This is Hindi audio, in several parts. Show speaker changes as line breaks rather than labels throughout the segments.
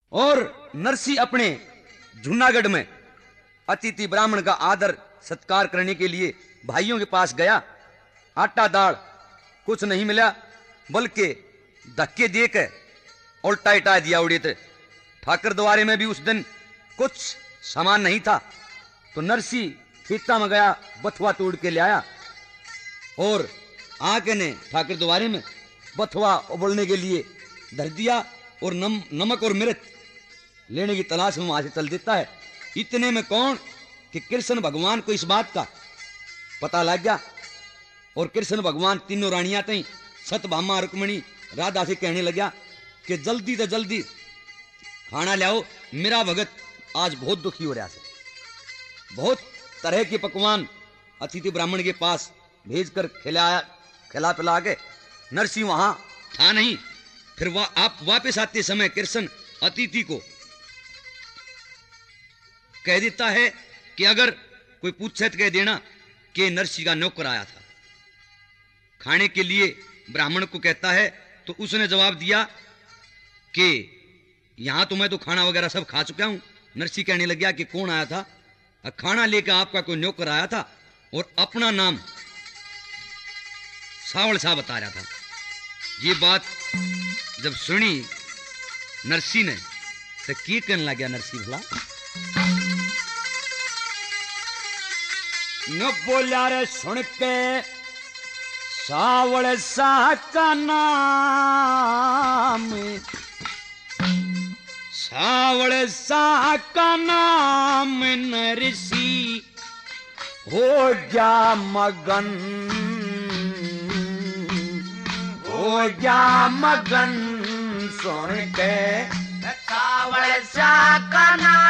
और नरसी अपने जूनागढ़ में अतिथि ब्राह्मण का आदर सत्कार करने के लिए भाइयों के पास गया। आटा दाल कुछ नहीं मिला, बल्कि धक्के देकर उल्टा इटा दिया उड़े थे। ठाकर द्वारे में भी उस दिन कुछ सामान नहीं था, तो नरसी खेता में गया, बथुआ तोड़ के ले आया और आके ने ठाकर द्वारे में बथुआ उबलने के लिए धर दिया और नमक और मिर्च लेने की तलाश में वहां से चल देता है। इतने में कौन कि कृष्ण भगवान को इस बात का पता लग गया और कृष्ण भगवान तीनों रानियां थी, सतभामा रुक्मिणी राधा से कहने लगा कि जल्दी तो जल्दी खाना लाओ, मेरा भगत आज बहुत दुखी हो रहा है। बहुत तरह के पकवान अतिथि ब्राह्मण के पास भेजकर खिला पिला के नरसिंह वहां था नहीं। फिर आप वापस आते समय कृष्ण अतिथि को कह देता है कि अगर कोई पूछे तो कह देना कि नरसिंह का नौकर आया था खाने के लिए। ब्राह्मण को कहता है तो उसने जवाब दिया कि यहां तो मैं तो खाना वगैरह सब खा चुका हूं। नरसिंह कहने लग गया कि कौन आया था? खाना लेकर आपका कोई नौकर आया था और अपना नाम सावल शाह बता रहा था। ये बात जब सुनी नरसिंह ने तो क्या कहने लग गया नरसिंह भला? न बोला रे सुन के सावल शाह का नाम, सावल शाह का नाम नरसिंह हो गया मगन, हो गया मगन सुन के सावल शाह का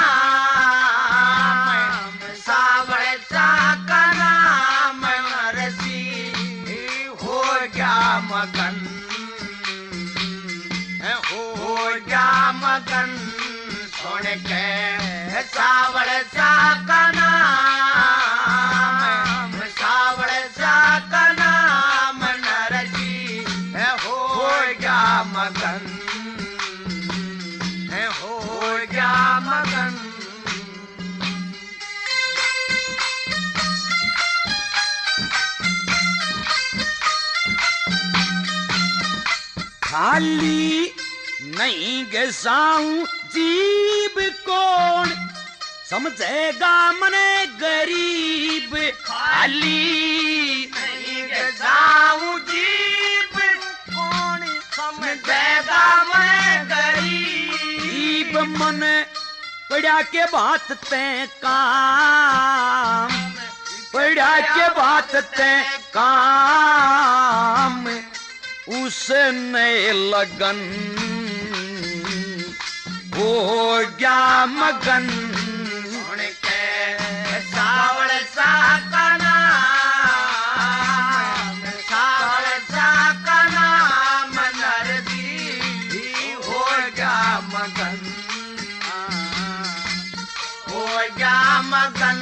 नाम, सावल शाह का नाम नरसिंह हो गया मगन, हो गया मगन सुन के सावल शाह का नाम, सावल शाह का नाम नरसिंह हो गया मगन, हो गया मगन। खाली नहीं गसाऊं जीव कौन समझेगा मने गरीब, खाली नहीं गसाऊं जीव कौन समझेगा मने गरीब, मन पड़ा के बात ते काम, पड़ा के बात ते काम उसने लगन हो गया मगन सुन के सावल शाह का नाम, सावल शाह का नाम नरसिंह हो गया मगन, हो गया मगन।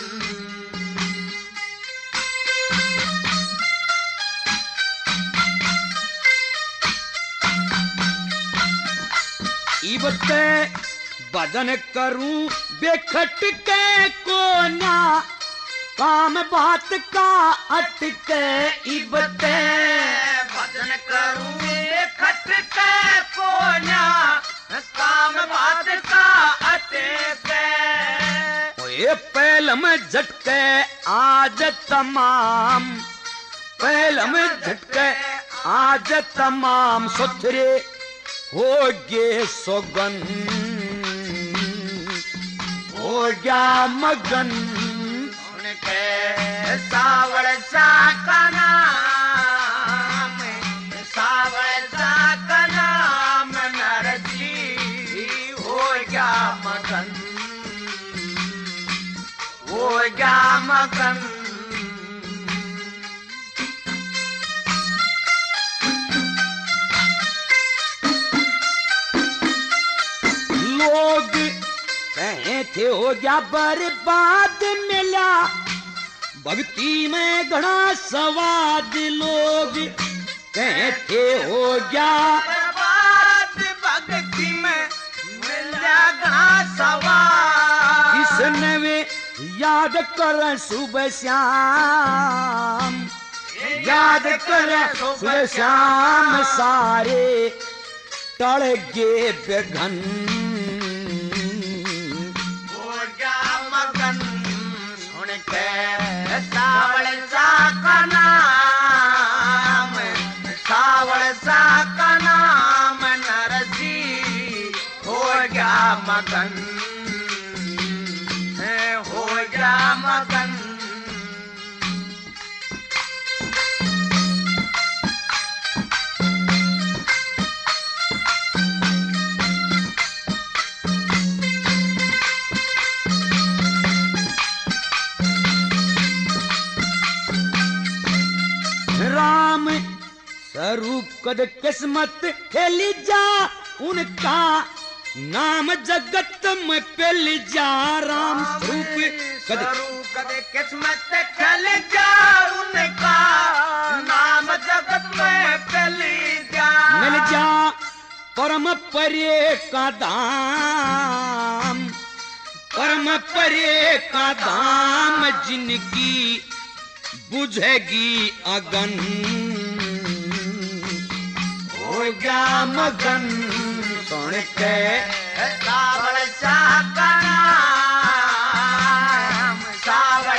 इबते भजन करूं बेखट के कोना, काम बात का अटके, इबते भजन करूं बेखट के कोना, काम बात का अटके, ये पहल में झटके आज तमाम, पहल में झटके आज तमाम सुथरे हो गे सोगन, हो गया मगन सुन के सावल शाह का नाम, सावल शाह का नाम नरसिंह हो गया मगन, हो गया मगन। लोग कहे थे हो गया बर्बाद मिला भक्ति में घना स्वाद, लोग कहे थे हो गया बर्बाद भक्ति में मिला याद कर सुबह शाम, याद कर सुबह शाम सारे टल गे बेघन।
हो गया मगन सुन के सावल सा का नाम, सावल सा का नाम नरसी हो गया मगन, हो गया मगन।
राम स्वरूप कद किस्मत खेली जा, उनका नाम जगत में फैल जा। राम स्वरूप
कद किस्मत खेल जा, उनका नाम जगत में फैल जा।
मिल जा परम परे का दाम, परम परे का दाम जिनकी बुझेगी अगन। हो गया मगन सुन के
सावल सा का नाम, सावल